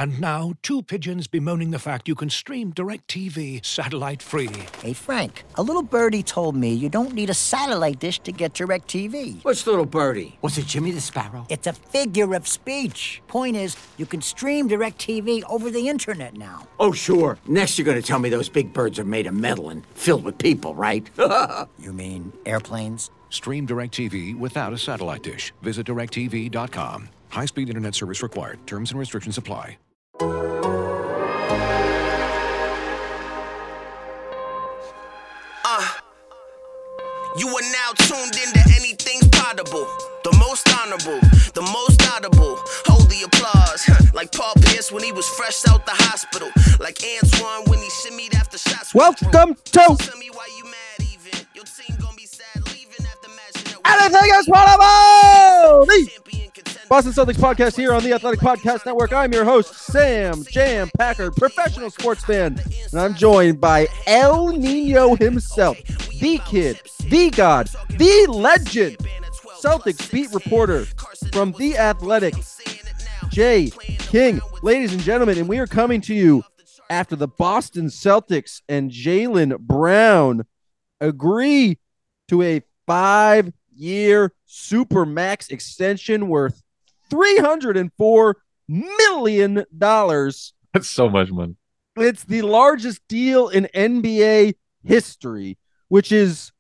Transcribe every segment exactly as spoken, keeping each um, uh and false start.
And now, two pigeons bemoaning the fact you can stream DirecTV satellite-free. Hey, Frank, a little birdie told me you don't need a satellite dish to get DirecTV. What's little birdie? Was it Jimmy the Sparrow? It's a figure of speech. Point is, you can stream DirecTV over the internet now. Oh, sure. Next you're gonna tell me those big birds are made of metal and filled with people, right? You mean airplanes? Stream DirecTV without a satellite dish. Visit direct T V dot com. High-speed internet service required. Terms and restrictions apply. Uh, you are now tuned into Anything's Potable. The most honorable, the most audible. Hold the applause, like Paul Pierce when he was fresh out the hospital. Like Antoine when he shimmied after shots. Welcome to Anything's Potable, the Boston Celtics podcast here on the Athletic Podcast Network. I'm your host, Sam Jam Packard, professional sports fan, and I'm joined by El Nino himself, the kid, the god, the legend, Celtics beat reporter from The Athletic, Jay King. Ladies and gentlemen, and we are coming to you after the Boston Celtics and Jaylen Brown agree to a five-year Supermax extension worth three hundred four million dollars. That's so much money. It's the largest deal in N B A history, which is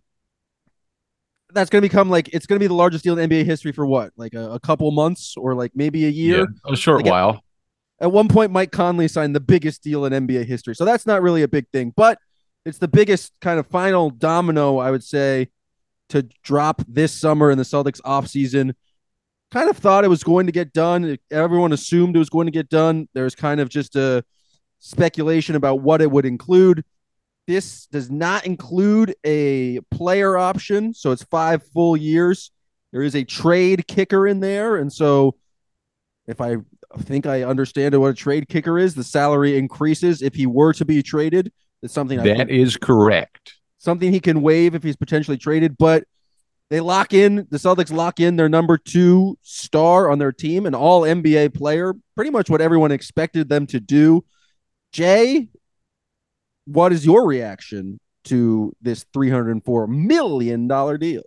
that's going to become like it's going to be the largest deal in N B A history for what? Like a, a couple months or like maybe a year? Yeah, a short like while. At, at one point, Mike Conley signed the biggest deal in N B A history. So that's not really a big thing, but it's the biggest kind of final domino, I would say, to drop this summer in the Celtics offseason. Kind of thought it was going to get done. Everyone assumed it was going to get done. There's kind of just a speculation about what it would include. This does not include a player option, so it's five full years. There is a trade kicker in there, and so if I think I understand what a trade kicker is, the salary increases if he were to be traded. It's something I that think, is correct. Something he can waive if he's potentially traded, but they lock in, the Celtics lock in their number two star on their team, an all N B A player, pretty much what everyone expected them to do. Jay, what is your reaction to this three hundred four million dollars deal?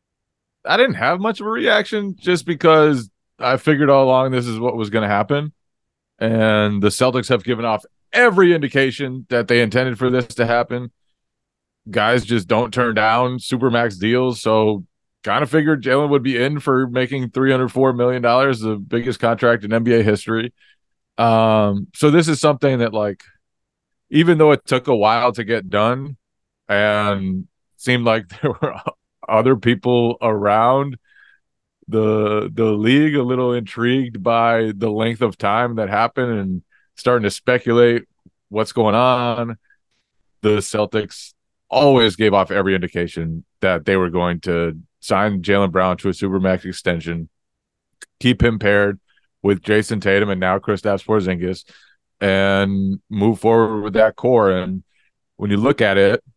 I didn't have much of a reaction just because I figured all along this is what was going to happen. And the Celtics have given off every indication that they intended for this to happen. Guys just don't turn down Supermax deals, so kind of figured Jaylen would be in for making three hundred four million dollars, the biggest contract in N B A history. Um, so this is something that, like, even though it took a while to get done and seemed like there were other people around the the league a little intrigued by the length of time that happened and starting to speculate what's going on, the Celtics always gave off every indication that they were going to sign Jaylen Brown to a Supermax extension, keep him paired with Jason Tatum and now Kristaps Porzingis, and move forward with that core. And when you look at it,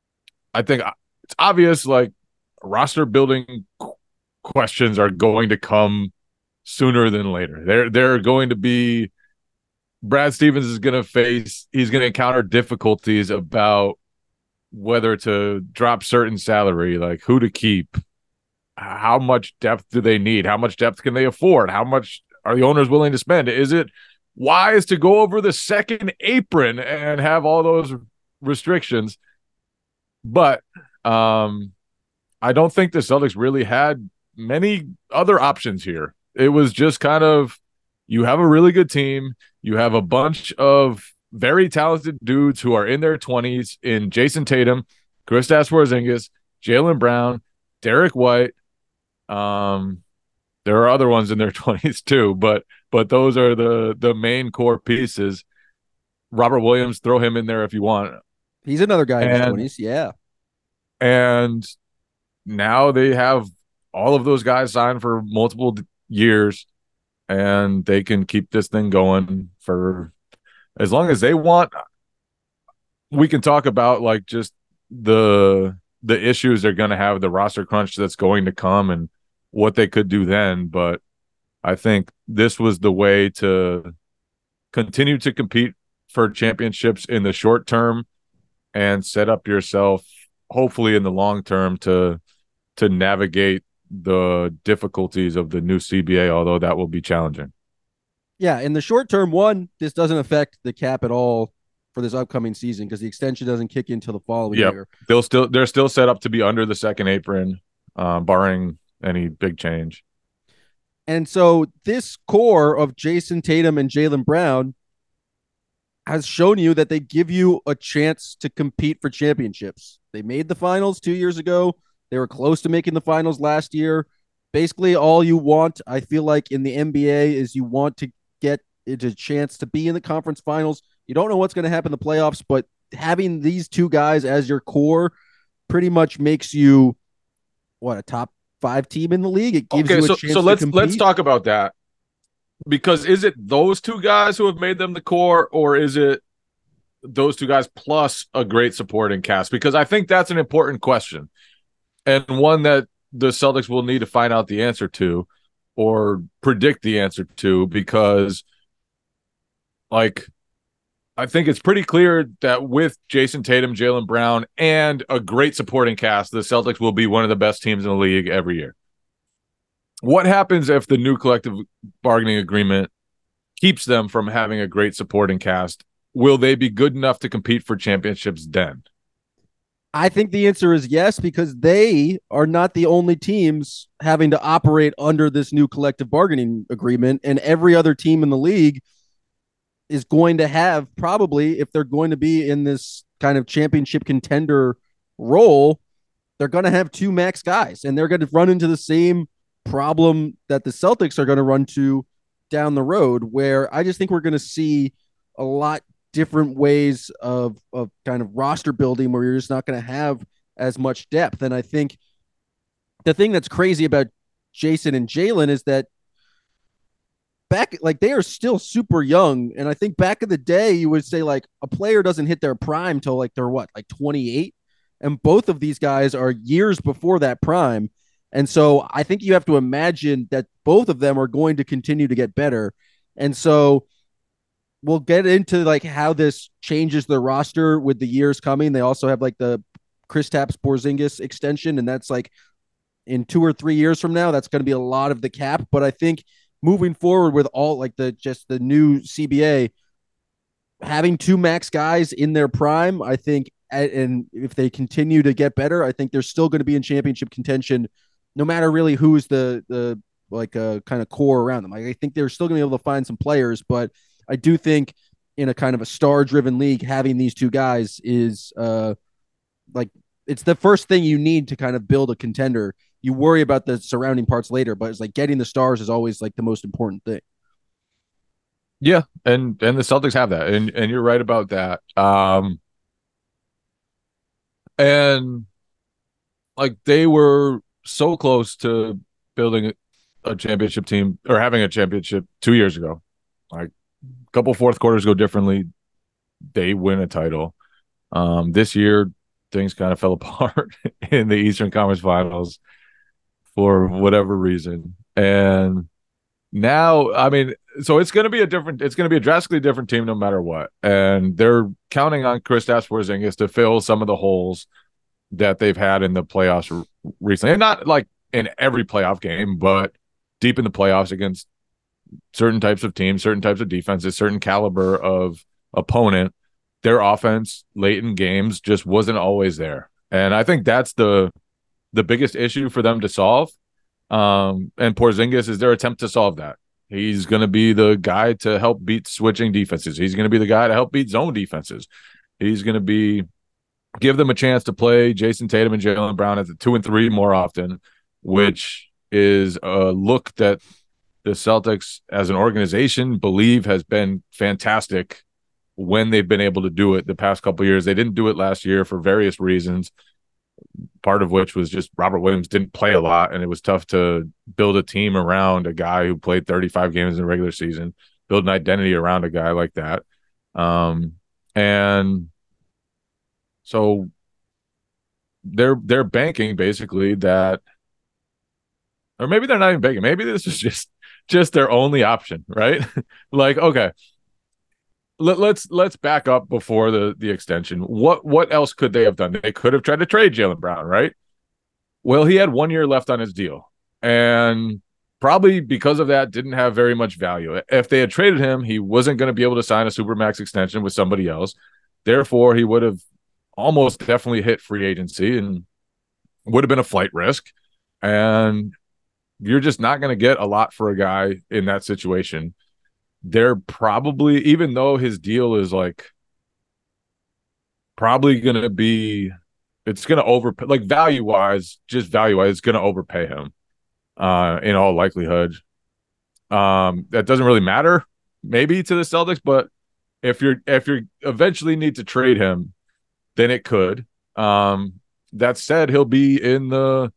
I think it's obvious, like, roster building questions are going to come sooner than later. They're, they're going to be Brad Stevens is going to face, he's going to encounter difficulties about whether to drop certain salary, like who to keep, how much depth do they need, how much depth can they afford, how much are the owners willing to spend? Is it wise to go over the second apron and have all those restrictions? But um, I don't think the Celtics really had many other options here. It was just kind of, you have a really good team, you have a bunch of very talented dudes who are in their twenties in Jason Tatum, Kristaps Porzingis, Jaylen Brown, Derek White. Um, there are other ones in their twenties too, but but those are the the main core pieces. Robert Williams, throw him in there if you want. He's another guy in and, his twenties, yeah. And now they have all of those guys signed for multiple years, and they can keep this thing going for as long as they want. We can talk about, like, just the the issues they're going to have, the roster crunch that's going to come, and what they could do then. But I think this was the way to continue to compete for championships in the short term and set up yourself, hopefully in the long term, to to navigate the difficulties of the new C B A, although that will be challenging. Yeah, in the short term, one, this doesn't affect the cap at all for this upcoming season because the extension doesn't kick in until the following Yep. year. They'll still they're still set up to be under the second apron, um, barring any big change. And so this core of Jason Tatum and Jaylen Brown has shown you that they give you a chance to compete for championships. They made the finals two years ago. They were close to making the finals last year. Basically, all you want, I feel like, in the N B A is you want to get a chance to be in the conference finals. You don't know what's going to happen in the playoffs, but having these two guys as your core pretty much makes you, what, a top five team in the league? It gives okay, you a so, chance so to let's compete. let's talk about that. Because is it those two guys who have made them the core, or is it those two guys plus a great supporting cast? Because I think that's an important question, and one that the Celtics will need to find out the answer to or predict the answer to, because like I think it's pretty clear that with Jason Tatum, Jaylen Brown, and a great supporting cast, the Celtics will be one of the best teams in the league every year. What happens if the new collective bargaining agreement keeps them from having a great supporting cast? Will they be good enough to compete for championships then? I think the answer is yes, because they are not the only teams having to operate under this new collective bargaining agreement, and every other team in the league is going to have, probably, if they're going to be in this kind of championship contender role, they're going to have two max guys, and they're going to run into the same problem that the Celtics are going to run to down the road, where I just think we're going to see a lot different ways of of kind of roster building where you're just not going to have as much depth. And I think the thing that's crazy about Jason and Jaylen is that back, like, they are still super young. And I think back in the day, you would say like a player doesn't hit their prime till like they're what, like twenty-eight. And both of these guys are years before that prime. And so I think you have to imagine that both of them are going to continue to get better. And so we'll get into like how this changes the roster with the years coming. They also have like the Kristaps Porzingis extension, and that's like in two or three years from now, that's going to be a lot of the cap. But I think moving forward with all like the just the new C B A, having two max guys in their prime, I think, and if they continue to get better, I think they're still going to be in championship contention, no matter really who's the the like a uh, kind of core around them. Like, I think they're still going to be able to find some players, but I do think in a kind of a star-driven league, having these two guys is uh, like it's the first thing you need to kind of build a contender. You worry about the surrounding parts later, but it's like getting the stars is always like the most important thing. Yeah, and and the Celtics have that, and and you're right about that. Um, and like they were so close to building a championship team or having a championship two years ago. Like a couple fourth quarters go differently, they win a title. Um, this year, things kind of fell apart in the Eastern Conference Finals for whatever reason, and now, I mean, so it's going to be a different, it's going to be a drastically different team no matter what. And they're counting on Kristaps Porzingis to fill some of the holes that they've had in the playoffs recently. And not like in every playoff game, but deep in the playoffs against certain types of teams, certain types of defenses, certain caliber of opponent. Their offense late in games just wasn't always there. And I think that's the the biggest issue for them to solve. Um, and Porzingis is their attempt to solve that. He's going to be the guy to help beat switching defenses. He's going to be the guy to help beat zone defenses. He's going to be give them a chance to play Jason Tatum and Jaylen Brown at the two and three more often, which is a look that the Celtics as an organization believe has been fantastic when they've been able to do it the past couple of years. They didn't do it last year for various reasons. Part of which was just Robert Williams didn't play a lot, and it was tough to build a team around a guy who played thirty-five games in the regular season, build an identity around a guy like that. Um, and so they're they're banking basically that, or maybe they're not even banking. Maybe this is just just their only option, right? Like, okay, let, let's let's back up before the the extension. What what else could they have done? They could have tried to trade Jaylen Brown, right? Well, he had one year left on his deal, and probably because of that, didn't have very much value. If they had traded him, he wasn't going to be able to sign a supermax extension with somebody else. Therefore, he would have almost definitely hit free agency and would have been a flight risk. And you're just not going to get a lot for a guy in that situation. They're probably, even though his deal is like probably going to be, it's going to overpay, like value wise, just value wise, it's going to overpay him uh, in all likelihood. Um, that doesn't really matter, maybe to the Celtics, but if you're if you eventually need to trade him, then it could. Um, that said, he'll be in the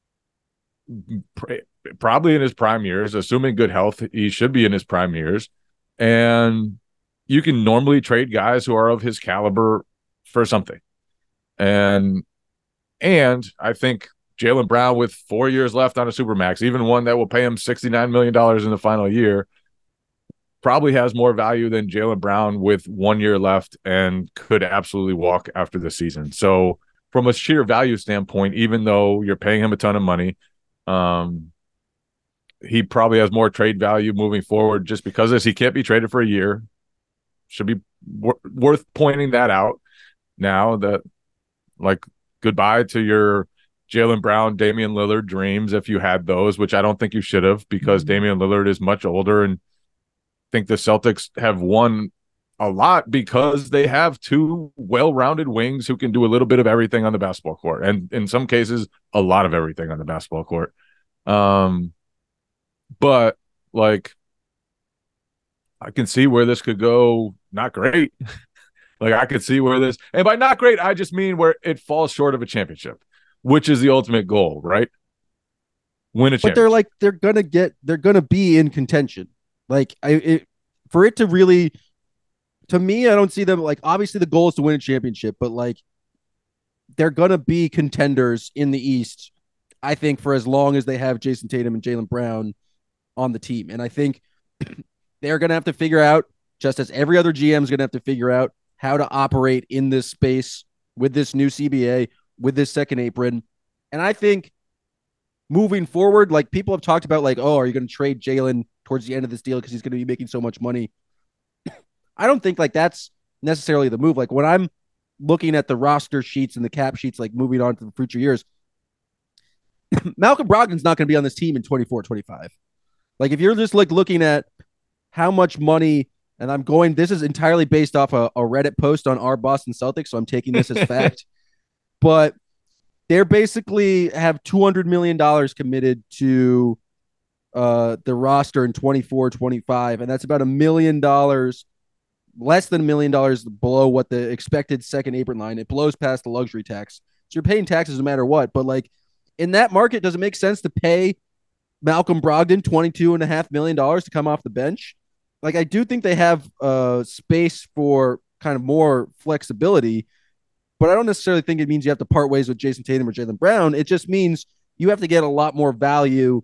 probably in his prime years, assuming good health. He should be in his prime years, and you can normally trade guys who are of his caliber for something. And and I think Jaylen Brown with four years left on a supermax, even one that will pay him sixty-nine million dollars in the final year, probably has more value than Jaylen Brown with one year left and could absolutely walk after the season. So from a sheer value standpoint, even though you're paying him a ton of money, um, he probably has more trade value moving forward just because this, he can't be traded for a year. Should be w- worth pointing that out now that, like, goodbye to your Jaylen Brown, Damian Lillard dreams if you had those, which I don't think you should have, because mm-hmm. Damian Lillard is much older, and I think the Celtics have won a lot because they have two well-rounded wings who can do a little bit of everything on the basketball court, and in some cases, a lot of everything on the basketball court. Um, but like, I can see where this could go not great. Like, I could see where this, and by not great, I just mean where it falls short of a championship, which is the ultimate goal, right? Win a championship. But they're like, they're gonna get, they're gonna be in contention. Like, I, it, for it to really, to me, I don't see them, like, obviously the goal is to win a championship, but like, they're gonna be contenders in the East, I think, for as long as they have Jason Tatum and Jaylen Brown on the team. And I think they're gonna have to figure out, just as every other G M is gonna have to figure out, how to operate in this space with this new C B A, with this second apron. And I think moving forward, like, people have talked about, like, oh, are you going to trade Jaylen towards the end of this deal because he's going to be making so much money? I don't think like that's necessarily the move. Like, when I'm looking at the roster sheets and the cap sheets, like moving on to the future years, Malcolm Brogdon's not going to be on this team in twenty-four twenty-five. Like, if you're just like looking at how much money, and I'm going, this is entirely based off a, a Reddit post on our Boston Celtics, so I'm taking this as fact. But they're basically have two hundred million dollars committed to uh, the roster in twenty-four twenty-five, and that's about a million dollars, less than a million dollars below what the expected second apron line. It blows past the luxury tax. So you're paying taxes no matter what. But like, in that market, does it make sense to pay Malcolm Brogdon twenty-two point five million dollars to come off the bench? Like, I do think they have uh, space for kind of more flexibility, but I don't necessarily think it means you have to part ways with Jason Tatum or Jaylen Brown. It just means you have to get a lot more value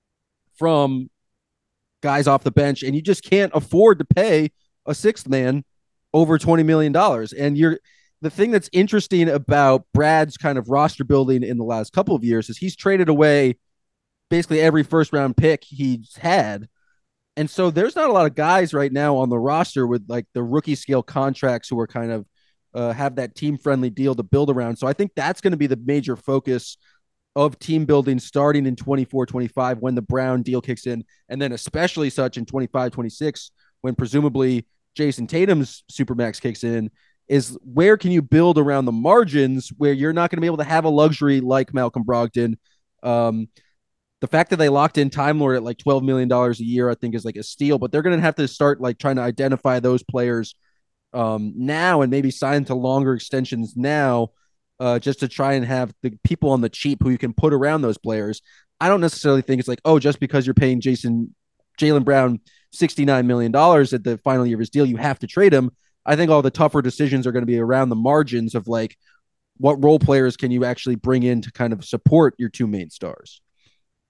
from guys off the bench, and you just can't afford to pay a sixth man over twenty million dollars. And you're the thing that's interesting about Brad's kind of roster building in the last couple of years is he's traded away basically every first round pick he's had. And so there's not a lot of guys right now on the roster with like the rookie scale contracts who are kind of uh, have that team friendly deal to build around. So I think that's going to be the major focus of team building starting in twenty-four twenty-five when the Brown deal kicks in. And then especially such in twenty-five twenty-six when presumably Jason Tatum's Supermax kicks in, is where can you build around the margins where you're not going to be able to have a luxury like Malcolm Brogdon. Um, The fact that they locked in Time Lord at like twelve million dollars a year, I think is like a steal, but they're going to have to start like trying to identify those players um, now and maybe sign to longer extensions now uh, just to try and have the people on the cheap who you can put around those players. I don't necessarily think it's like, oh, just because you're paying Jason, Jaylen Brown sixty-nine million dollars at the final year of his deal, you have to trade him. I think all the tougher decisions are going to be around the margins of like, what role players can you actually bring in to kind of support your two main stars?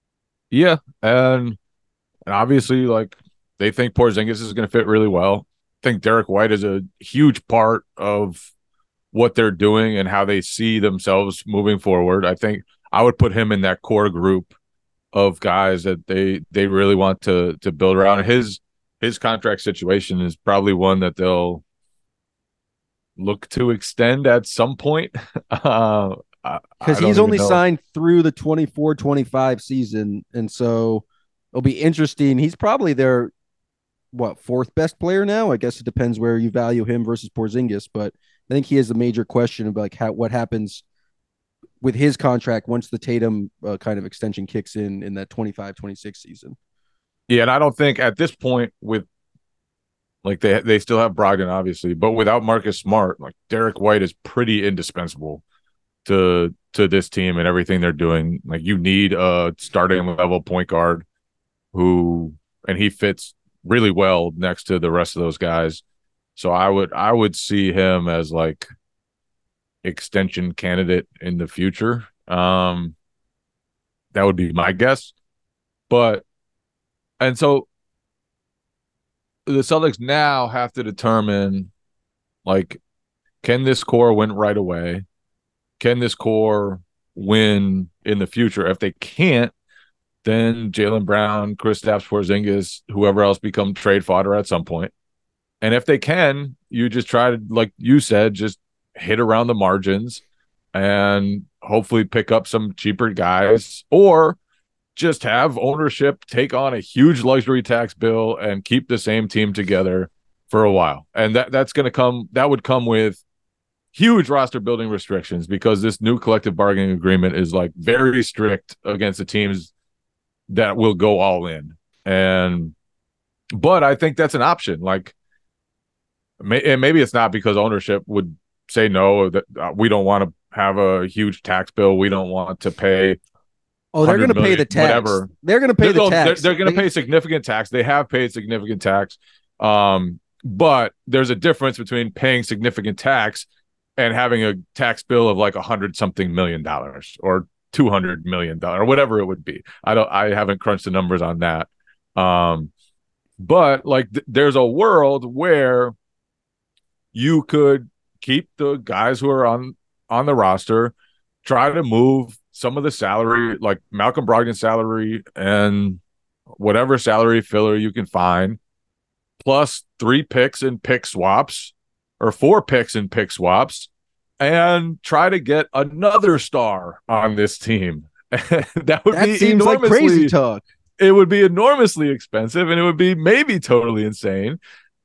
Yeah, and and obviously, like, they think Porzingis is going to fit really well. think Derek White is a huge part of what they're doing and how they see themselves moving forward. I think I would put him in that core group of guys that they they really want to to build around. His his contract situation is probably one that they'll look to extend at some point. Uh, because he's only know. signed through the twenty-four twenty-five season, and so it'll be interesting. He's probably their what fourth best player now. I guess it depends where you value him versus Porzingis, but I think he has a major question of like how what happens with his contract once the Tatum uh, kind of extension kicks in in that twenty-five twenty-six season. Yeah, and I don't think at this point with like they they still have Brogdon obviously, but without Marcus Smart, like Derek White is pretty indispensable to to this team and everything they're doing. Like you need a starting level point guard who and he fits really well next to the rest of those guys. So I would I would see him as like extension candidate in the future. Um, that would be my guess. But and so the Celtics now have to determine like, can this core win right away? Can this core win in the future? If they can't, then Jaylen Brown, Kristaps Porzingis, whoever else become trade fodder at some point. And if they can, you just try to, like you said, just hit around the margins and hopefully pick up some cheaper guys, or just have ownership take on a huge luxury tax bill and keep the same team together for a while. And that that's going to come, that would come with huge roster building restrictions because this new collective bargaining agreement is like very strict against the teams that will go all in. And, but I think that's an option. Like, may, and maybe it's not because ownership would say no, that uh, we don't want to have a huge tax bill. We don't want to pay. Oh, they're going to pay the tax. Whatever. They're going to pay they're, the tax. They're, they're going to pay significant tax. They have paid significant tax. Um, but there's a difference between paying significant tax and having a tax bill of like a hundred something million dollars or two hundred million dollars or whatever it would be. I don't, I haven't crunched the numbers on that. Um, but like th- there's a world where you could keep the guys who are on, on the roster, try to move some of the salary, like Malcolm Brogdon's salary and whatever salary filler you can find, plus three picks and pick swaps or four picks and pick swaps, and try to get another star on this team. that would that be seems like crazy talk. It would be enormously expensive and it would be maybe totally insane.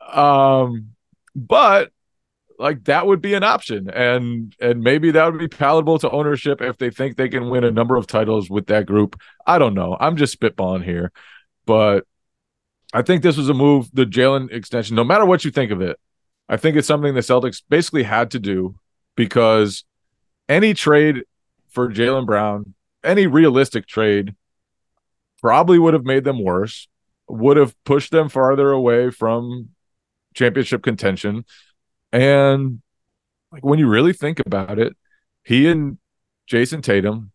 Um, but like that would be an option, and and maybe that would be palatable to ownership if they think they can win a number of titles with that group. I don't know. I'm just spitballing here, but I think this was a move, the Jaylen extension, no matter what you think of it. I think it's something the Celtics basically had to do because any trade for Jaylen Brown, any realistic trade, probably would have made them worse, would have pushed them farther away from championship contention. And like when you really think about it, he and Jason Tatum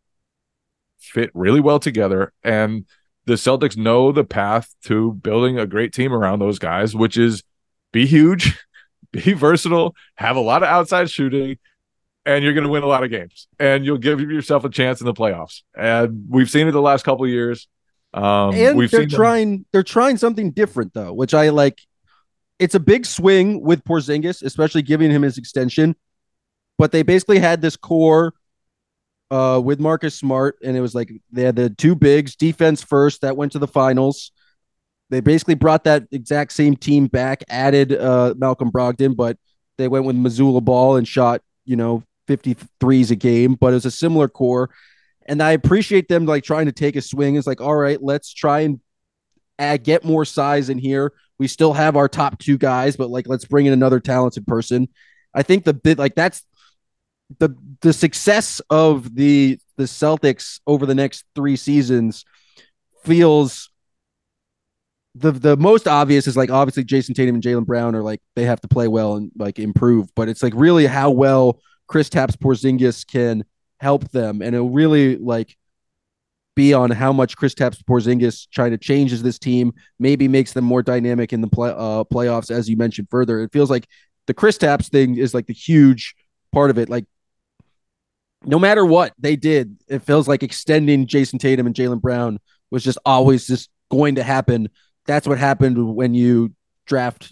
fit really well together, and the Celtics know the path to building a great team around those guys, which is be huge, be versatile, have a lot of outside shooting, and you're going to win a lot of games, and you'll give yourself a chance in the playoffs. And we've seen it the last couple of years. Um, and we've they're seen trying, them- they're trying something different though, which I like. It's a big swing with Porzingis, especially giving him his extension. But they basically had this core uh, with Marcus Smart, and it was like they had the two bigs, defense first, that went to the finals. They basically brought that exact same team back, added uh, Malcolm Brogdon, but they went with Mazzulla Ball and shot, you know, fifty-threes a game. But it was a similar core. And I appreciate them like trying to take a swing. It's like, all right, let's try and add, get more size in here. We still have our top two guys, but like, let's bring in another talented person. I think the bit like that's the the success of the the Celtics over the next three seasons feels the the most obvious is like obviously Jason Tatum and Jaylen Brown are like they have to play well and like improve, but it's like really how well Kristaps Porzingis can help them, and it really like be on how much Kristaps Porzingis trying to changes this team, maybe makes them more dynamic in the play, uh, playoffs, as you mentioned further. It feels like the Kristaps thing is like the huge part of it. Like, no matter what they did, it feels like extending Jason Tatum and Jaylen Brown was just always just going to happen. That's what happened when you draft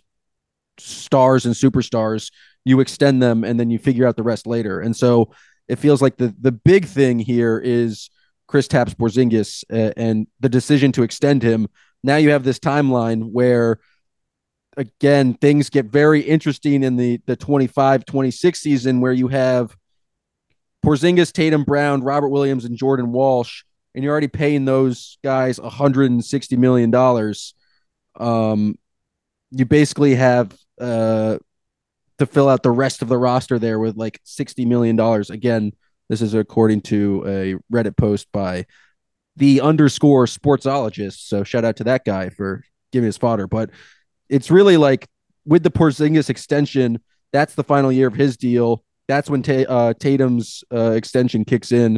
stars and superstars. You extend them and then you figure out the rest later. And so it feels like the the big thing here is Kristaps Porzingis uh, and the decision to extend him. Now you have this timeline where, again, things get very interesting in the the twenty-five twenty-six season, where you have Porzingis, Tatum, Brown, Robert Williams, and Jordan Walsh, and you're already paying those guys one hundred sixty million dollars. Um, you basically have uh, to fill out the rest of the roster there with like sixty million dollars. Again, this is according to a Reddit post by the underscore sportsologist. So shout out to that guy for giving us fodder. But it's really like with the Porzingis extension, that's the final year of his deal. That's when Ta- uh, Tatum's uh, extension kicks in.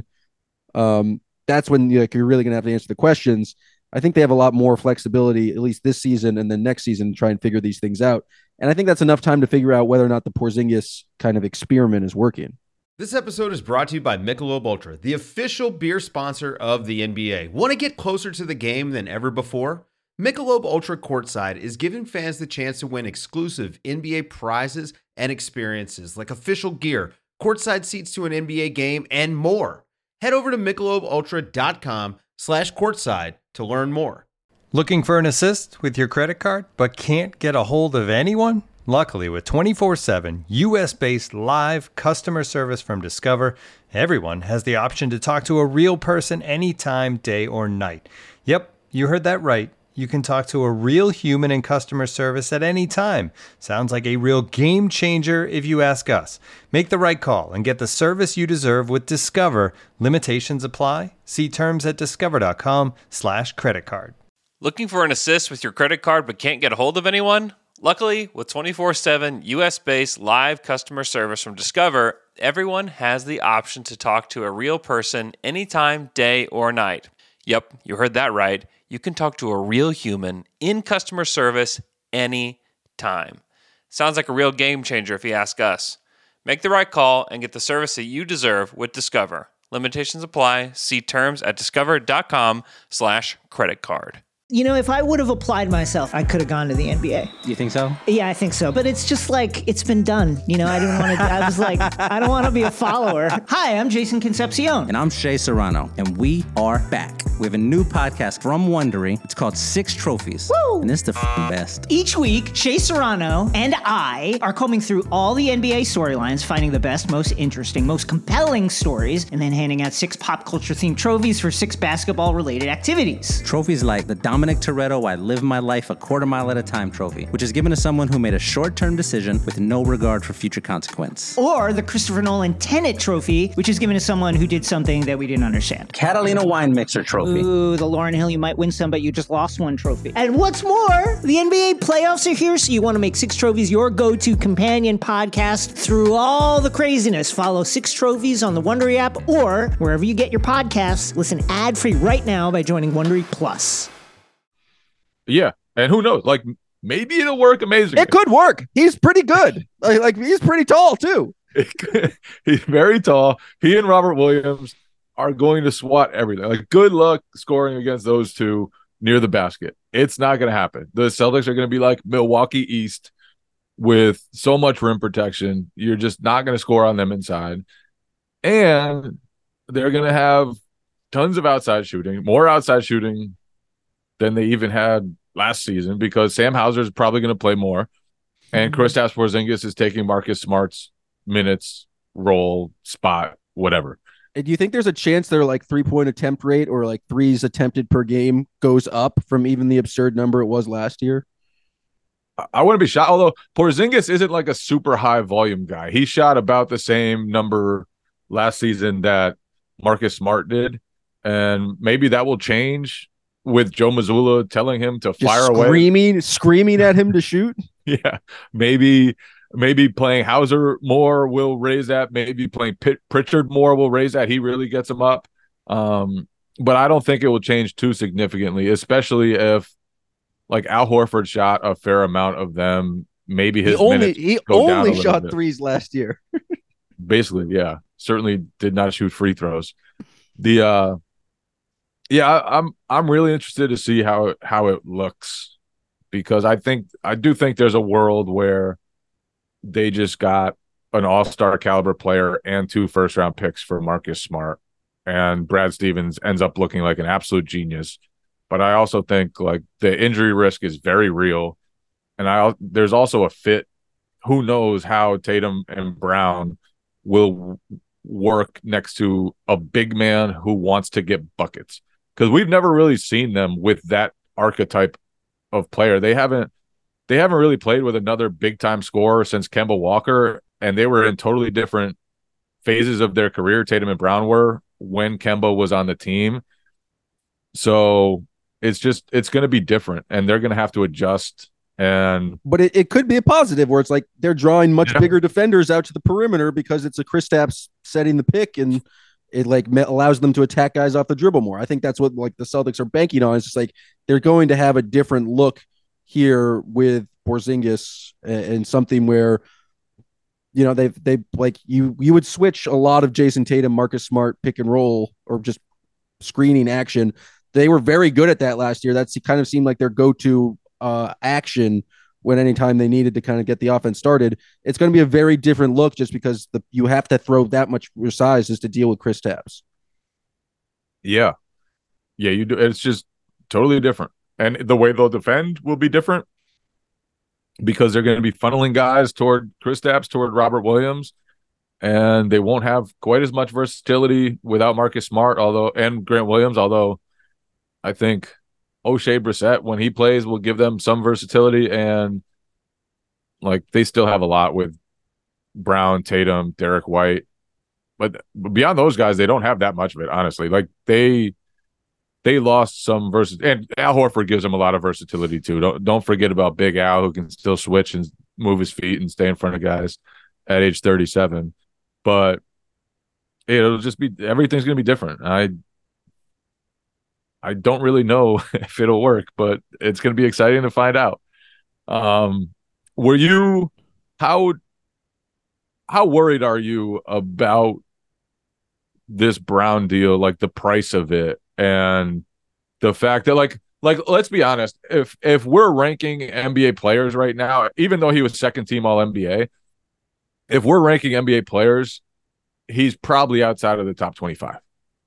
Um, that's when you know, like, you're really going to have to answer the questions. I think they have a lot more flexibility, at least this season and then next season, to try and figure these things out. And I think that's enough time to figure out whether or not the Porzingis kind of experiment is working. This episode is brought to you by Michelob Ultra, the official beer sponsor of the N B A. Want to get closer to the game than ever before? Michelob Ultra Courtside is giving fans the chance to win exclusive N B A prizes and experiences like official gear, courtside seats to an N B A game, and more. Head over to michelobultra.com slash courtside to learn more. Looking for an assist with your credit card but can't get a hold of anyone? Luckily, with twenty-four seven U S-based live customer service from Discover, everyone has the option to talk to a real person anytime, day or night. Yep, you heard that right. You can talk to a real human in customer service at any time. Sounds like a real game changer if you ask us. Make the right call and get the service you deserve with Discover. Limitations apply. See terms at discover.com slash credit card. Looking for an assist with your credit card but can't get a hold of anyone? Luckily, with twenty-four seven U S-based live customer service from Discover, everyone has the option to talk to a real person anytime, day or night. Yep, you heard that right. You can talk to a real human in customer service anytime. Sounds like a real game changer if you ask us. Make the right call and get the service that you deserve with Discover. Limitations apply. See terms at discover.com slash credit card. You know, if I would have applied myself, I could have gone to the N B A. You think so? Yeah, I think so. But it's just like, it's been done. You know, I didn't want to, I was like, I don't want to be a follower. Hi, I'm Jason Concepcion. And I'm Shea Serrano. And we are back. We have a new podcast from Wondery. It's called Six Trophies. Woo! And it's the f***ing best. Each week, Shea Serrano and I are combing through all the N B A storylines, finding the best, most interesting, most compelling stories, and then handing out six pop culture-themed trophies for six basketball-related activities. Trophies like the Dominic Toretto I Live My Life a Quarter Mile at a Time trophy, which is given to someone who made a short-term decision with no regard for future consequence. Or the Christopher Nolan Tenet trophy, which is given to someone who did something that we didn't understand. Catalina Wine Mixer trophy. Ooh, the Lauryn Hill You Might Win Some But You Just Lost One trophy. And what's more, the N B A playoffs are here, so you want to make Six Trophies your go-to companion podcast through all the craziness. Follow Six Trophies on the Wondery app or wherever you get your podcasts. Listen ad-free right now by joining Wondery Plus. Yeah, and who knows? Like, maybe it'll work amazing. It could work. He's pretty good. like, like he's pretty tall too. He's very tall. He and Robert Williams are going to swat everything. Like, good luck scoring against those two near the basket. It's not going to happen. The Celtics are going to be like Milwaukee East with so much rim protection. You're just not going to score on them inside. And they're going to have tons of outside shooting, more outside shooting than they even had last season, because Sam Hauser is probably going to play more, and mm-hmm. Kristaps Porzingis is taking Marcus Smart's minutes, role, spot, whatever. And do you think there's a chance their like three point attempt rate or like threes attempted per game goes up from even the absurd number it was last year? I wouldn't be shocked. Although Porzingis isn't like a super high volume guy. He shot about the same number last season that Marcus Smart did, and maybe that will change with Joe Mazzulla telling him to Just fire screaming, away. Screaming at him to shoot? Yeah. Maybe maybe playing Hauser more will raise that. Maybe playing Pitt, Pritchard more will raise that. He really gets him up. Um, but I don't think it will change too significantly, especially if like Al Horford shot a fair amount of them. Maybe his he only minutes he go down a only little shot bit. threes last year. Basically, yeah. Certainly did not shoot free throws. The uh yeah, I, I'm I'm really interested to see how it, how it looks, because I think I do think there's a world where they just got an all-star caliber player and two first round picks for Marcus Smart, and Brad Stevens ends up looking like an absolute genius. But I also think like the injury risk is very real, and I there's also a fit. Who knows how Tatum and Brown will work next to a big man who wants to get buckets, because we've never really seen them with that archetype of player. They haven't they haven't really played with another big time scorer since Kemba Walker, and they were in totally different phases of their career. Tatum and Brown were when Kemba was on the team. So it's just it's going to be different, and they're going to have to adjust. And but it, it could be a positive where it's like they're drawing much Yeah. bigger defenders out to the perimeter because it's a Kristaps setting the pick, and it like me- allows them to attack guys off the dribble more. I think that's what like the Celtics are banking on. It's just like they're going to have a different look here with Porzingis, and, and something where, you know, they they like you you would switch a lot of Jason Tatum, Marcus Smart pick and roll or just screening action. They were very good at that last year. That's kind of seemed like their go-to uh, action when anytime they needed to kind of get the offense started. It's going to be a very different look just because the you have to throw that much size just to deal with Kristaps. yeah, yeah, you do. It's just totally different, and the way they'll defend will be different because they're going to be funneling guys toward Kristaps, toward Robert Williams, and they won't have quite as much versatility without Marcus Smart, although and Grant Williams. Although I think O'Shea Brissett, when he plays, will give them some versatility, and like they still have a lot with Brown, Tatum, Derek White, but beyond those guys, they don't have that much of it. Honestly, like they they lost some versus, and Al Horford gives them a lot of versatility too. Don't don't forget about Big Al, who can still switch and move his feet and stay in front of guys at age thirty-seven. But it'll just be everything's going to be different. I I don't really know if it'll work, but it's going to be exciting to find out. Um, were you how how worried are you about this Brown deal, like the price of it, and the fact that like like let's be honest, if if we're ranking N B A players right now, even though he was second team All N B A, if we're ranking N B A players, he's probably outside of the top twenty-five.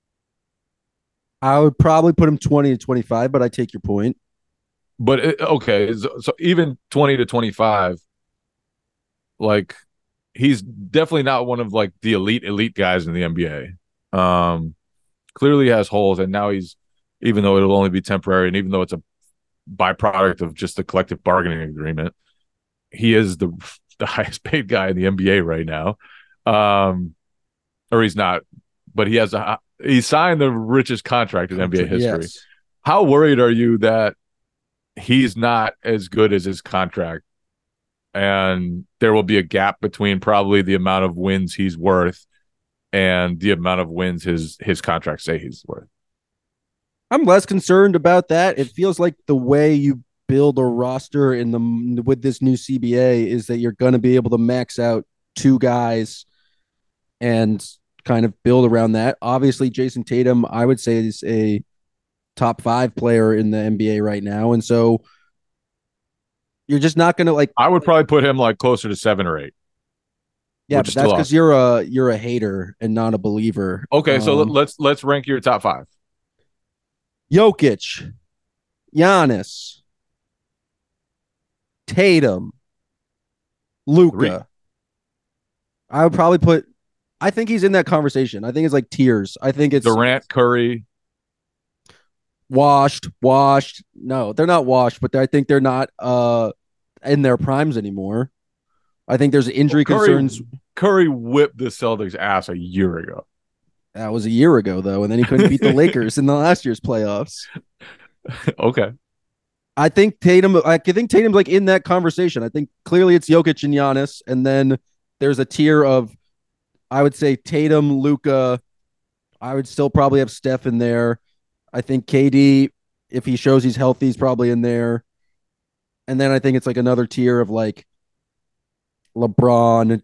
I would probably put him twenty to twenty-five, but I take your point. But it, okay, so, so even twenty to twenty-five, like he's definitely not one of like the elite elite guys in the N B A. Um, clearly has holes, and now he's, even though it'll only be temporary, and even though it's a byproduct of just the collective bargaining agreement, he is the the highest paid guy in the N B A right now. Um, or he's not, but he has a he signed the richest contract in N B A history. Yes. How worried are you that he's not as good as his contract, and there will be a gap between probably the amount of wins he's worth and the amount of wins his his contract say he's worth? I'm less concerned about that. It feels like the way you build a roster in the with this new C B A is that you're going to be able to max out two guys and kind of build around that. Obviously, Jason Tatum, I would say, is a top five player in the N B A right now, and so you're just not going to like. I would probably put him like closer to seven or eight. Yeah, which but is that's still because awesome. you're a you're a hater and not a believer. Okay, so Um, let's let's rank your top five. Jokic, Giannis, Tatum, Luka. Three. I would probably put. I think he's in that conversation. I think it's like tiers. I think it's Durant, Curry. washed, washed. No, they're not washed, but I think they're not uh in their primes anymore. I think there's injury Curry, concerns. Curry whipped the Celtics' ass a year ago. That was a year ago, though, and then he couldn't beat the Lakers in the last year's playoffs. Okay. I think Tatum. I think Tatum's like in that conversation. I think clearly it's Jokic and Giannis, and then there's a tier of, I would say Tatum, Luka. I would still probably have Steph in there, I think K D, if he shows he's healthy, he's probably in there. And then I think it's like another tier of like LeBron,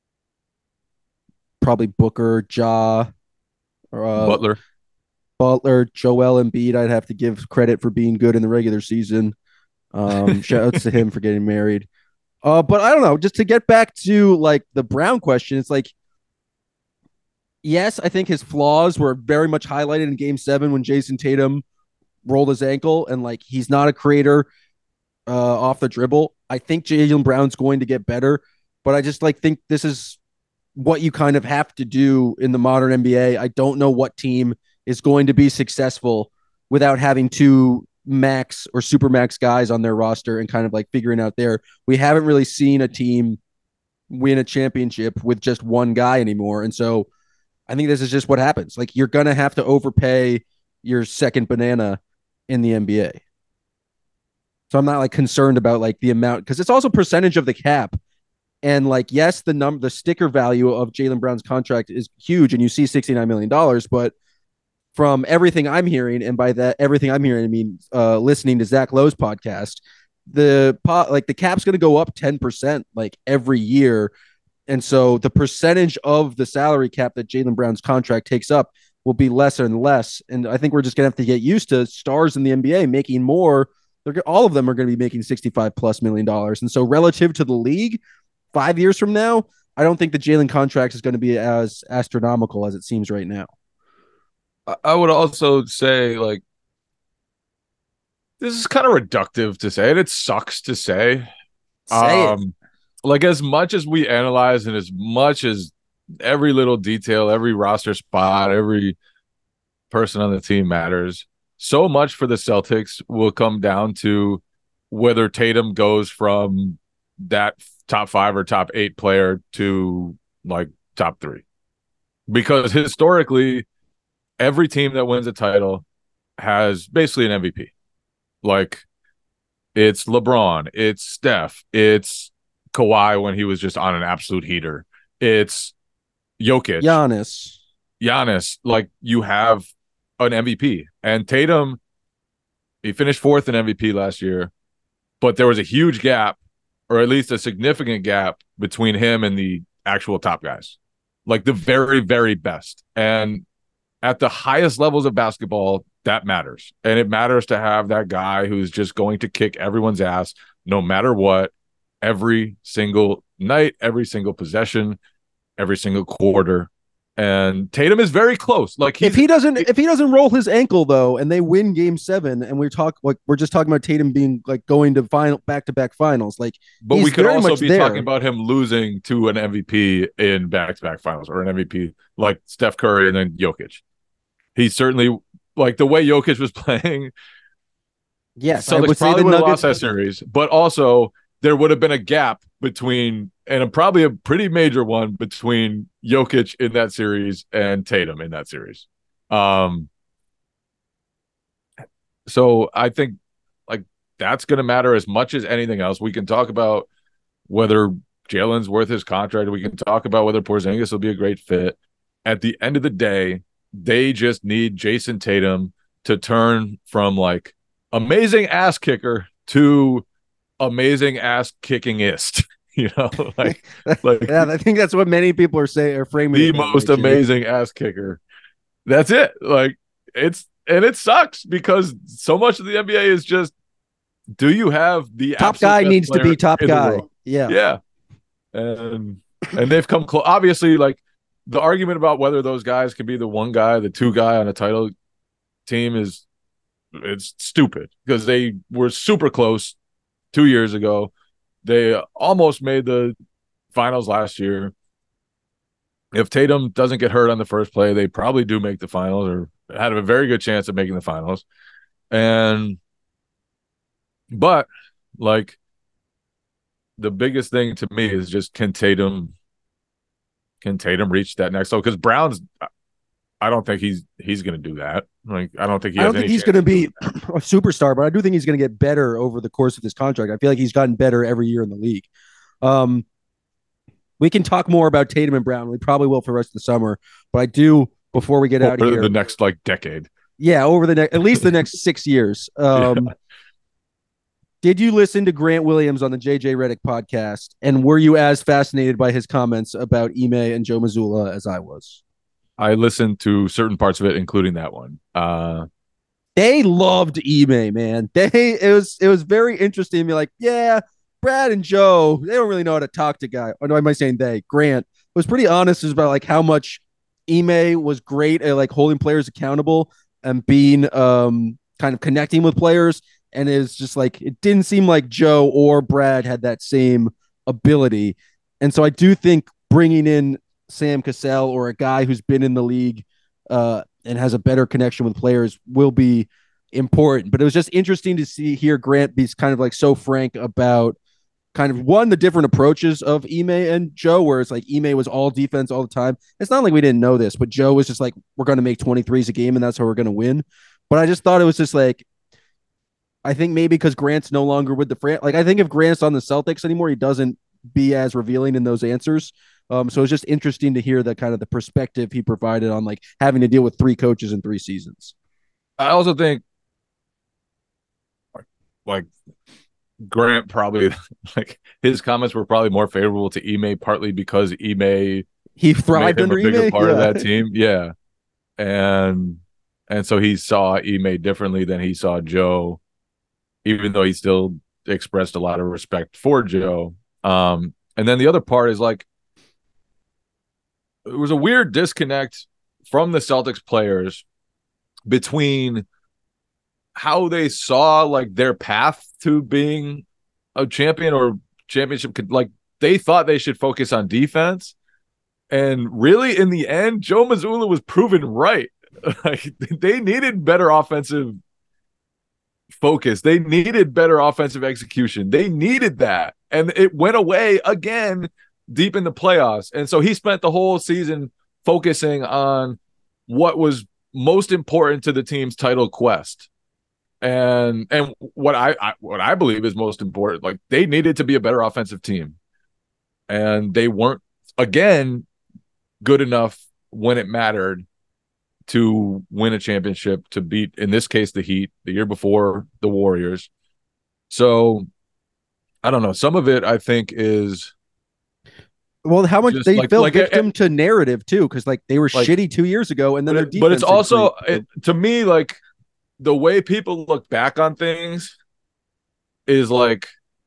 probably Booker, Ja, uh, Butler. Butler, Joel Embiid. I'd have to give credit for being good in the regular season. Um, shout outs to him for getting married. Uh, but I don't know. Just to get back to like the Brown question, it's like, yes, I think his flaws were very much highlighted in Game Seven when Jason Tatum rolled his ankle, and like he's not a creator uh, off the dribble. I think Jaylen Brown's going to get better, but I just like think this is what you kind of have to do in the modern N B A. I don't know what team is going to be successful without having two max or super max guys on their roster and kind of like figuring out there. We haven't really seen a team win a championship with just one guy anymore. And so I think this is just what happens. Like you're going to have to overpay your second banana in the N B A. So I'm not like concerned about like the amount, because it's also percentage of the cap. And like, yes, the number, the sticker value of Jaylen Brown's contract is huge, and you see sixty-nine million dollars, but from everything I'm hearing, and by that everything I'm hearing, I mean uh, listening to Zach Lowe's podcast, the like the cap's going to go up ten percent like every year, and so the percentage of the salary cap that Jaylen Brown's contract takes up will be less and less. And I think we're just going to have to get used to stars in the N B A making more. They're all of them are going to be making sixty-five plus million dollars, and so relative to the league, five years from now, I don't think the Jaylen contract is going to be as astronomical as it seems right now. I would also say, like, this is kind of reductive to say, and it sucks to say. Say um, it. Like, as much as we analyze and as much as every little detail, every roster spot, every person on the team matters, so much for the Celtics will come down to whether Tatum goes from that top five or top eight player to, like, top three. Because historically, every team that wins a title has basically an M V P. Like, it's LeBron, it's Steph, it's Kawhi when he was just on an absolute heater, it's Jokic, Giannis. Giannis. Like, you have an M V P. And Tatum, he finished fourth in M V P last year, but there was a huge gap, or at least a significant gap, between him and the actual top guys, like the very, very best. And at the highest levels of basketball, that matters. And it matters to have that guy who's just going to kick everyone's ass no matter what, every single night, every single possession, every single quarter. And Tatum is very close. Like, if he doesn't, if he doesn't roll his ankle though, and they win Game Seven, and we're talk like we're just talking about Tatum being like going to final back to back finals, like, but he's we could very also much be there. talking about him losing to an M V P in back to back finals, or an M V P like Steph Curry and then Jokic. He certainly, like, the way Jokic was playing. Yes, so I Celtics would say probably the would have Nuggets- lost that series, but also there would have been a gap between, and a, probably a pretty major one, between Jokic in that series and Tatum in that series. Um, so I think, like, that's going to matter as much as anything else. We can talk about whether Jaylen's worth his contract. We can talk about whether Porzingis will be a great fit. At the end of the day, they just need Jason Tatum to turn from, like, amazing ass kicker to amazing ass kickingist. You know, like, like yeah, I think that's what many people are saying, are framing the it that most way, Jay. amazing ass kicker. That's it. Like, it's, and it sucks because so much of the N B A is just, do you have the Top absolute guy best needs to player be top in the guy. world? Yeah. Yeah. And and they've come close. Obviously, like, the argument about whether those guys can be the one guy, the two guy on a title team is, it's stupid, because they were super close two years ago. They almost made the finals last year. If Tatum doesn't get hurt on the first play, they probably do make the finals, or had a very good chance of making the finals. And, but, like, the biggest thing to me is just, can Tatum, can Tatum reach that next level? Because Brown's, I don't think he's he's going to do that. Like, I don't think he I has don't think any he's chance going to to be a superstar, but I do think he's going to get better over the course of his contract. I feel like he's gotten better every year in the league. Um, we can talk more about Tatum and Brown. We probably will for the rest of the summer, but I do, before we get out of for here, the next, like, decade. Yeah, over the next, at least the next six years. Um, yeah. Did you listen to Grant Williams on the J J Redick podcast? And were you as fascinated by his comments about Ime and Joe Mazzulla as I was? I listened to certain parts of it, including that one. Uh, they loved Ime, man. They it was it was very interesting to be like, yeah, Brad and Joe, they don't really know how to talk to guy. Or no, am I saying they? Grant was pretty honest about like how much Ime was great at like holding players accountable and being um kind of connecting with players. And it's just like, it didn't seem like Joe or Brad had that same ability. And so I do think bringing in Sam Cassell or a guy who's been in the league uh, and has a better connection with players will be important. But it was just interesting to see here Grant be kind of like so frank about kind of one, the different approaches of Ime and Joe, where it's like Ime was all defense all the time. It's not like we didn't know this, but Joe was just like, we're going to make twenty-threes a game and that's how we're going to win. But I just thought it was just like, I think maybe because Grant's no longer with the fran, like I think if Grant's on the Celtics anymore, he doesn't be as revealing in those answers. Um, so it's just interesting to hear that kind of the perspective he provided on like having to deal with three coaches in three seasons. I also think like Grant probably like his comments were probably more favorable to Ime, partly because Ime he thrived under a bigger Ime? part yeah. of that team. Yeah. And and so he saw Ime differently than he saw Joe, even though he still expressed a lot of respect for Joe. Um, and then the other part is like, it was a weird disconnect from the Celtics players between how they saw like their path to being a champion or championship. Like they thought they should focus on defense. And really in the end, Joe Mazzulla was proven right. Like they needed better offensive focus. They needed better offensive execution. They needed that. And it went away again deep in the playoffs. And so he spent the whole season focusing on what was most important to the team's title quest. And and what I, I what I believe is most important, like they needed to be a better offensive team. And they weren't, again, good enough when it mattered to win a championship, to beat, in this case, the Heat, the year before, the Warriors. So, I don't know. Some of it, I think, is... Well, how much they like, fell like, victim it, to narrative, too, because like they were like, shitty two years ago, and then their but, defense... But it's also, it, to me, like, the way people look back on things is like,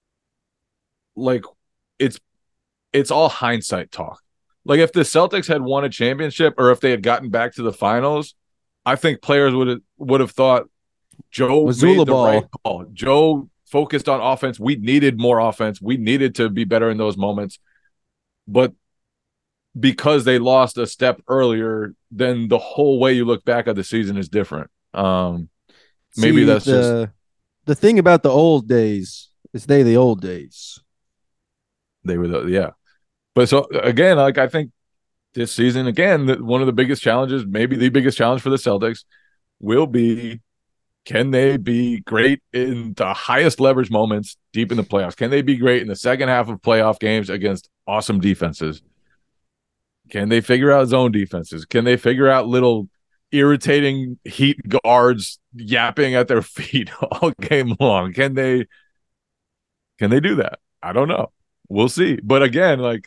like, it's it's all hindsight talk. Like if the Celtics had won a championship or if they had gotten back to the finals, I think players would have would have thought Joe Mazzulla made the ball. right call. Joe focused on offense. We needed more offense. We needed to be better in those moments. But because they lost a step earlier, then the whole way you look back at the season is different. Um, maybe See, that's the, just the thing about the old days is they the old days. They were the yeah. But so again, like I think this season, again, the, one of the biggest challenges, maybe the biggest challenge for the Celtics, will be: can they be great in the highest leverage moments deep in the playoffs? Can they be great in the second half of playoff games against awesome defenses? Can they figure out zone defenses? Can they figure out little irritating Heat guards yapping at their feet all game long? Can they? Can they do that? I don't know. We'll see. But again, like.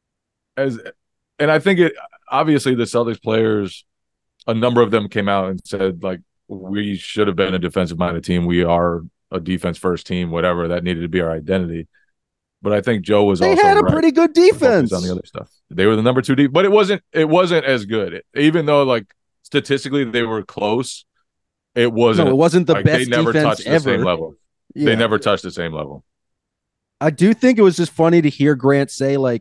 As and I think it obviously the Celtics players, a number of them came out and said like we should have been a defensive minded team. We are a defense first team, whatever. That needed to be our identity. But I think Joe was they also had a right pretty good defense on the other stuff. They were the number two deep, but it wasn't it wasn't as good. It, even though like statistically they were close, it wasn't no, it wasn't the like, best they never defense touched ever. the same level. Yeah. They never touched the same level. I do think it was just funny to hear Grant say like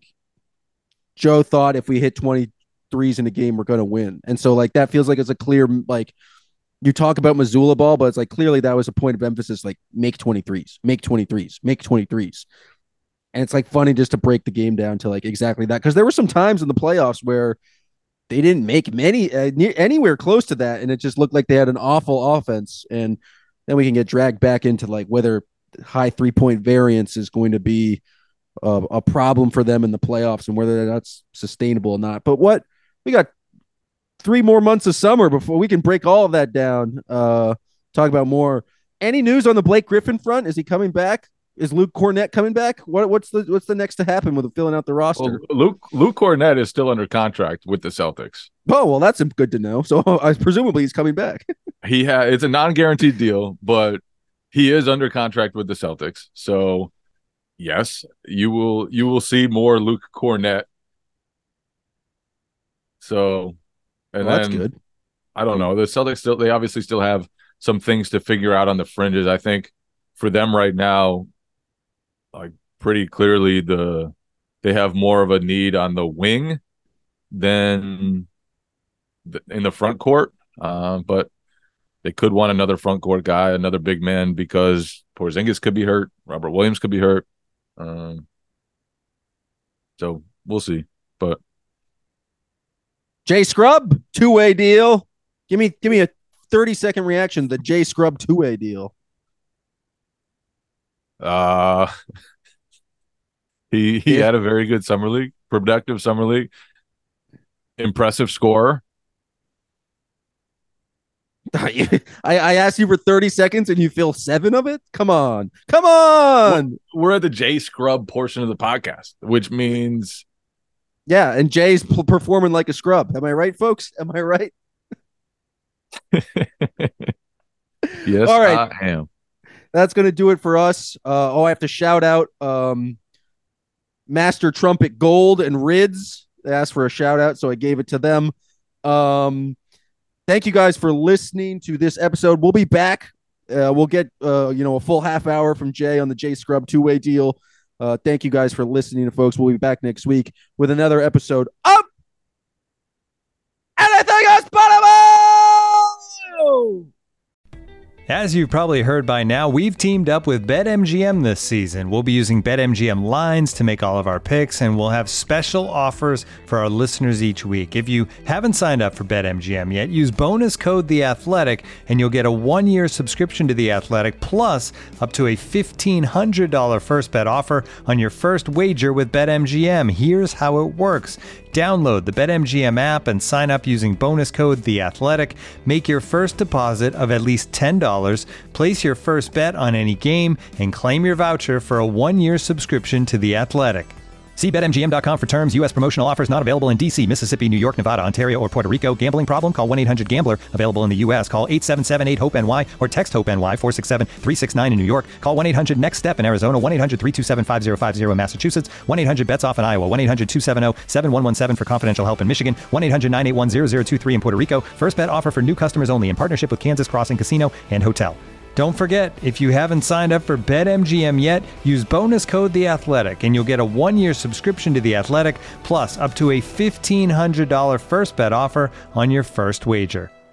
Joe thought if we hit twenty-threes in a game, we're going to win. And so like, that feels like it's a clear, like you talk about Mazzulla ball, but it's like, clearly that was a point of emphasis, like make twenty-threes, make twenty-threes, make twenty-threes. And it's like funny just to break the game down to like exactly that. Cause there were some times in the playoffs where they didn't make many uh, near, anywhere close to that. And it just looked like they had an awful offense. And then we can get dragged back into like whether high three point variance is going to be Uh, a problem for them in the playoffs and whether that's sustainable or not. But what we got three more months of summer before we can break all of that down. Uh, talk about more. Any news on the Blake Griffin front? Is he coming back? Is Luke Cornett coming back? What, what's the what's the next to happen with filling out the roster? Well, Luke Luke Cornett is still under contract with the Celtics. Oh, well, that's good to know. So uh, presumably he's coming back. he ha- It's a non-guaranteed deal, but he is under contract with the Celtics. So yes, you will you will see more Luke Cornett. So, and well, then, that's good. I don't know. The Celtics still they obviously still have some things to figure out on the fringes. I think for them right now, like pretty clearly the they have more of a need on the wing than the, in the front court. Uh, but they could want another front court guy, another big man, because Porzingis could be hurt, Robert Williams could be hurt. Um, so we'll see. But Jay Scrubb, two-way deal. Give me give me a thirty-second reaction to the Jay Scrubb two-way deal. Uh, he he Yeah. had a very good summer league, productive summer league, impressive scorer. I, I asked you for thirty seconds and you fill seven of it? Come on. Come on. We're at the Jay Scrubb portion of the podcast, which means Yeah, and Jay's p- performing like a scrub. Am I right, folks? Am I right? yes, All right. I am. That's going to do it for us. Uh, oh, I have to shout out um, Master Trumpet Gold and Rids. They asked for a shout out, so I gave it to them. Um, thank you guys for listening to this episode. We'll be back. Uh, we'll get uh, you know a full half hour from Jay on the Jay Scrubb two-way deal. Uh, thank you guys for listening, folks. We'll be back next week with another episode of Anything Is Possible! As you've probably heard by now, we've teamed up with BetMGM this season. We'll be using BetMGM lines to make all of our picks, and we'll have special offers for our listeners each week. If you haven't signed up for BetMGM yet, use bonus code The Athletic, and you'll get a one-year subscription to The Athletic, plus up to a fifteen hundred dollars first bet offer on your first wager with BetMGM. Here's how it works. Download the BetMGM app and sign up using bonus code The Athletic. Make your first deposit of at least ten dollars, place your first bet on any game, and claim your voucher for a one-year subscription to The Athletic. See Bet M G M dot com for terms. U S promotional offers not available in D C, Mississippi, New York, Nevada, Ontario, or Puerto Rico. Gambling problem? Call one eight hundred gambler. Available in the U S. Call eight seven seven eight hope N Y or text HOPE-NY four six seven three six nine in New York. Call one eight hundred next step in Arizona. one eight hundred three two seven five zero five zero in Massachusetts. one eight hundred bets off in Iowa. one eight hundred two seven zero seven one one seven for confidential help in Michigan. one eight hundred nine eight one zero zero two three in Puerto Rico. First bet offer for new customers only in partnership with Kansas Crossing Casino and Hotel. Don't forget, if you haven't signed up for BetMGM yet, use bonus code The Athletic, and you'll get a one-year subscription to The Athletic, plus up to a fifteen hundred dollars first bet offer on your first wager.